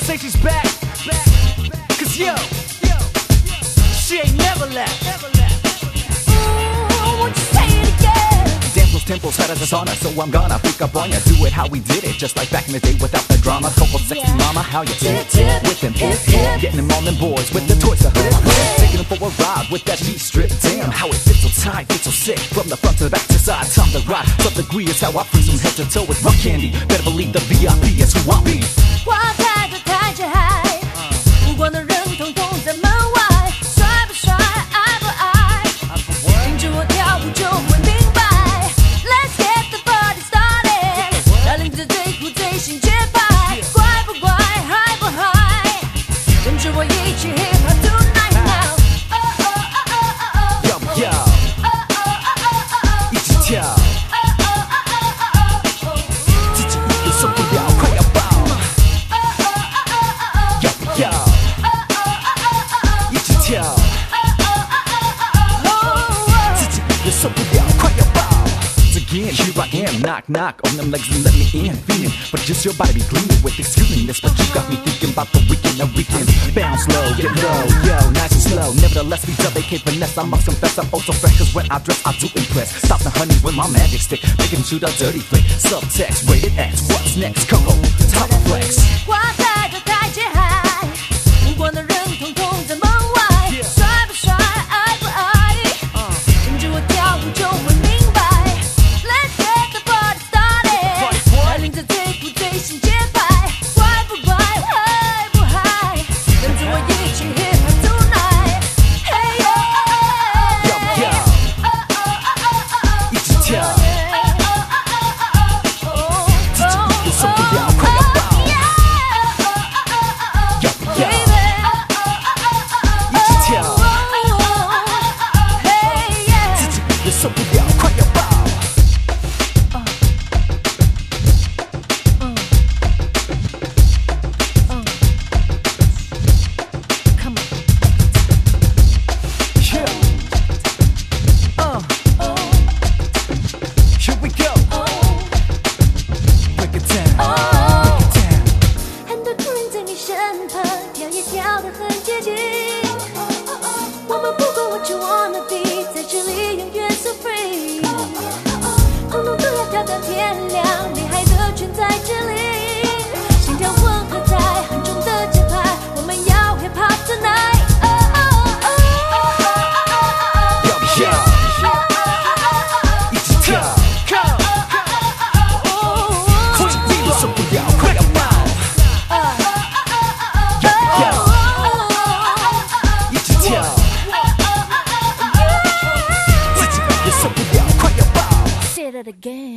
say she's back. Cause yo, she ain't never left. Ooh, won't you say it again? Dance those tempos hot as a sauna, so I'm gonna freak up on ya. Do it how we did it, just like back in the day without the drama. Coco sexy mama, how you tip with them hip hip, getting them all them boys with the toys to hood, taking them for a ride with that G-strip. Damn, how it fits so tight, fits so sick, from the front to the back to side. Time to ride, some degree is how I freeze from head to toe with rock candy. Better believe the VIP is who I be. 花开的太着海，无关的人统统在门外，帅不帅，爱不爱，跟着我跳舞就会明白。Let's get the party started， 带领着最酷最新节拍，乖不乖，嗨不嗨，跟着我一起 hip hop tonight now。 Yo yo，一起跳，自己也受不了，快要爆。Yo，一起跳，自己也受不了，快要爆。Again, here I am, knock knock on them legs and let me in, feeling. But just your body be gleaming with excuseness. But you got me thinking about the weekend, bounce low, get low, yo, nice and slow. Nevertheless, we double K finesse. I must confess, I'm oh so fresh, cause when I dress, I do impress. Stop the honeys with my magic stick, making them shoot a dirty flick. Subtext, rated X, what's next? Coco, top flex. 花开的太着海，无关的人统统在门外，帅不帅，爱不爱，跟着我跳舞就会明白。Let's get the party started， 带领着最酷最新节拍，乖不乖，嗨不嗨，跟着我一起 hip hop tonight。Hey Yo yo，一起跳，自己也受不了，快要爆。Yo yo，一起跳，自己也受不了，快要爆。Here we go. Break it down. Break it down. 很多人在你身旁，跳也跳得很接近。我们不管 what you wanna be， 在这里永远 so free。通通都要跳到天亮，厉害的全在这里。心跳混合在很重的节拍，我们要 hip hop tonight。 Yo yo，一起跳，自己也受不了，快要爆。Yo yo，一起跳，自己也受不了，快要爆。 Say that again。